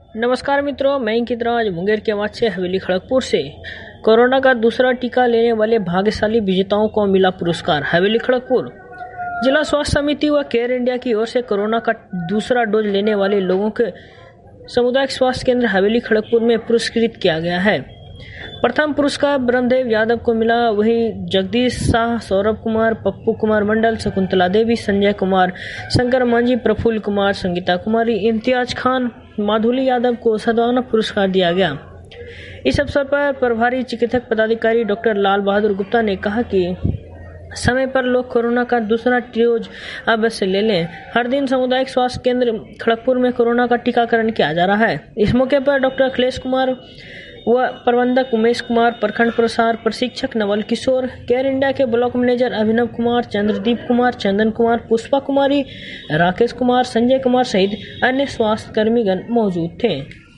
नमस्कार मित्रों, मैं अंकित राज मुंगेर के आवाज से हवेली खड़गपुर से। कोरोना का दूसरा टीका लेने वाले भाग्यशाली विजेताओं को मिला पुरस्कार। हवेली खड़गपुर जिला स्वास्थ्य समिति व केयर इंडिया की ओर से कोरोना का दूसरा डोज लेने वाले लोगों के सामुदायिक स्वास्थ्य केंद्र हवेली खड़गपुर में पुरस्कृत किया गया है। प्रथम पुरस्कार ब्रह्मदेव यादव को मिला, वहीं जगदीश शाह, सौरभ कुमार, पप्पू कुमार मंडल, शकुंतला देवी, संजय कुमार, शंकर मांझी, प्रफुल्ल कुमार, संगीता कुमारी, इम्तियाज खान, माधुली यादव को सद्भावना पुरस्कार दिया गया। इस अवसर पर प्रभारी चिकित्सक पदाधिकारी डॉक्टर लाल बहादुर गुप्ता ने कहा कि समय पर लोग कोरोना का दूसरा डोज अवश्य ले लें। हर दिन सामुदायिक स्वास्थ्य केंद्र खड़गपुर में कोरोना का टीकाकरण किया जा रहा है। इस मौके पर डॉक्टर अखिलेश कुमार व प्रबंधक उमेश कुमार, प्रखंड प्रसार प्रशिक्षक नवल किशोर, केयर इंडिया के ब्लॉक मैनेजर अभिनव कुमार, चंद्रदीप कुमार, चंदन कुमार, पुष्पा कुमारी, राकेश कुमार, संजय कुमार सहित अन्य स्वास्थ्य कर्मीगण मौजूद थे।